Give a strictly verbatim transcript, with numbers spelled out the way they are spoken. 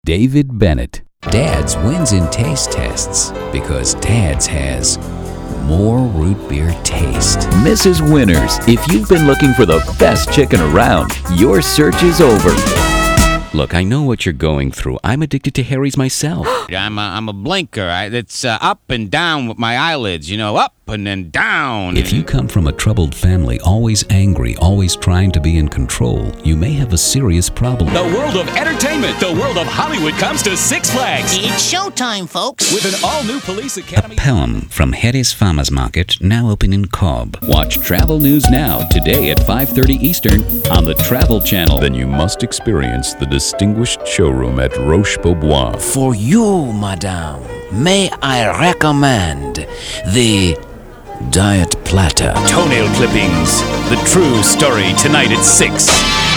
David Bennett. Dad's wins in taste tests because Dad's has more root beer taste. Missus Winners, if you've been looking for the best chicken around, your search is over. Look, I know what you're going through. I'm addicted to Harry's myself. I'm a, I'm a blinker. I, it's uh, up and down with my eyelids, you know, up and then down. If you come from a troubled family, always angry, always trying to be in control, you may have a serious problem. The world of entertainment, the world of Hollywood comes to Six Flags. It's showtime, folks. With an all-new Police Academy. A Pelham from Hetty's Farmers Market, now open in Cobb. Watch Travel News Now, today at five thirty Eastern on the Travel Channel. Then you must experience the distinguished showroom at Roche-Beaubois. For you, madame, may I recommend the Diet Platter. Toenail clippings. The true story tonight at six.